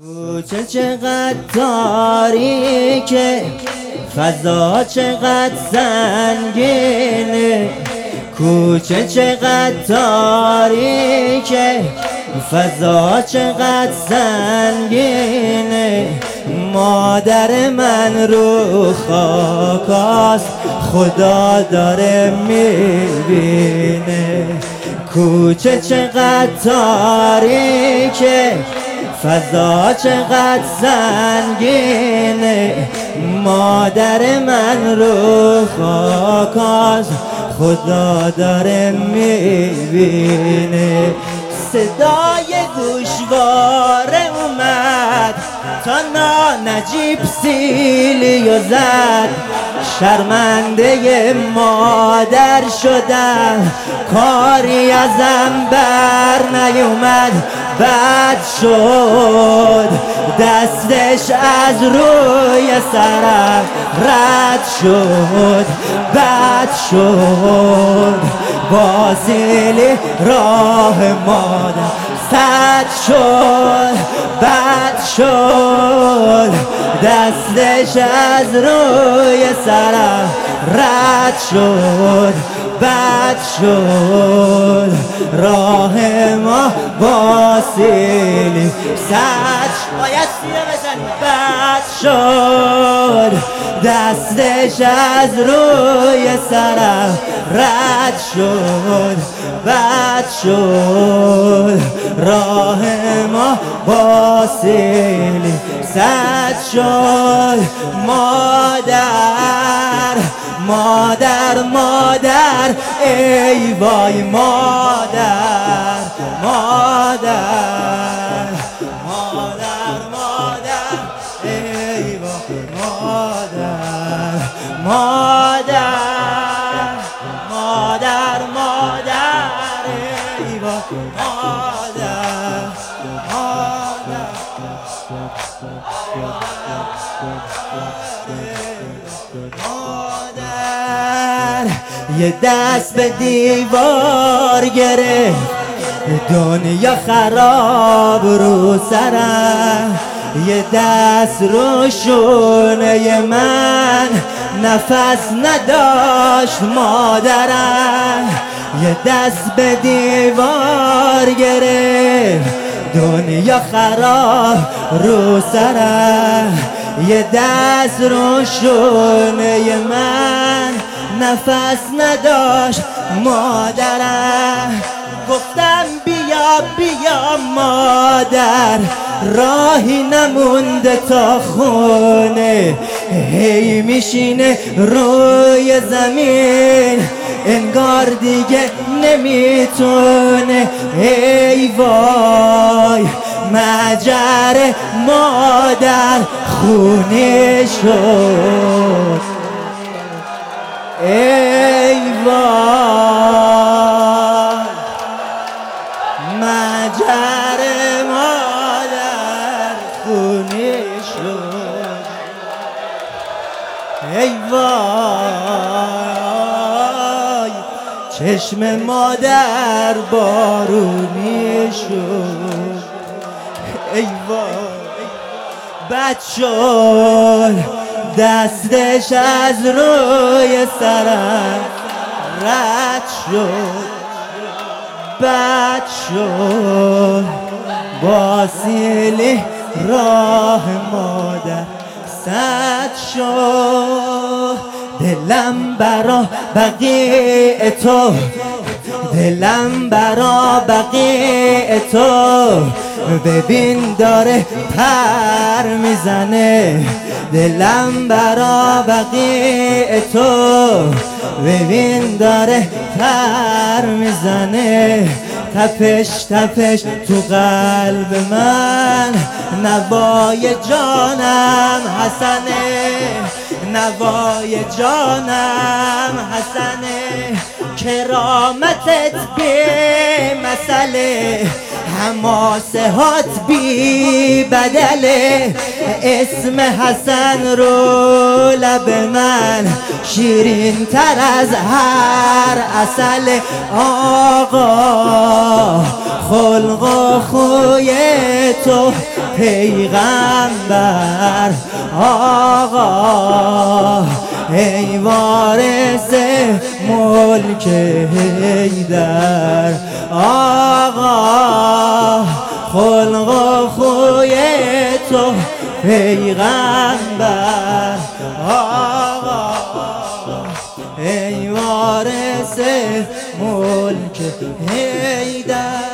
کوچه چقدر تاریکه، فضا چقدر سنگینه. کوچه چقدر تاریکه، فضا چقدر سنگینه. مادر من رو خاکاست، خدا داره میبینه. کوچه چقدر تاریکه، فضا چقدر سنگینه. مادر من رو خاکاست، خدا داره میبینه. صدای گوشواره اومد تا نجیب سیلیو زد. شرمنده مادر شدم، کاری ازم بر نیومد. بد شد دستش از روی سرم رد شد. بد شد بازیلی راه مادر سد شد. بد شد دستش از روی سرم رد شد. بد شد راه ما باسیلی سد باید سیره بزنی. بد شد دستش از روی سرم رد شد. بد شد راه ما باسیلی سد شد. مادر مادر مادر ای وای مادر مادر مادر مادر ای وای مادر مادر مادر مادر ای وای مادر مادر. یه دست به دیوار گرفت، دنیا خراب رو سرم. یه دست رو شونه من، نفس نداشت مادرم. یه دست به دیوار گرفت، دنیا خراب رو سرم. یه دست رو شونه من، نفس نداشت مادرم. گفتم بیا بیا مادر، راهی نمونده تا خونه. هی میشینه روی زمین، انگار دیگه نمیتونه. ای وای مجر مادر خونه شد. ای وای مجر مادر خونه شد. ای وای چشم مادر بارونی شد. ای وای بد شد دستش از روی سرم رد شد. بد شد باسیلی راه مادر سد شد. دلم برا بقیه تو، دلم برا بقیه تو. ببین داره پر میزنه. دلم برا بقیه تو، ببین داره پر میزنه. تپش تپش تو قلب من، نوای جانم حسنه. نوای جانم حسنه. کرامتت بی مسئله، حماسهات بی بدله. اسم حسن رو لب من، شیرین تر از هر عسل. آقا خلق و خوی تو پیغمبر آقا ای وارث ملک حیدر آقا خلق و خوی تو پیغمبر آقا ای وارث ملک حیدر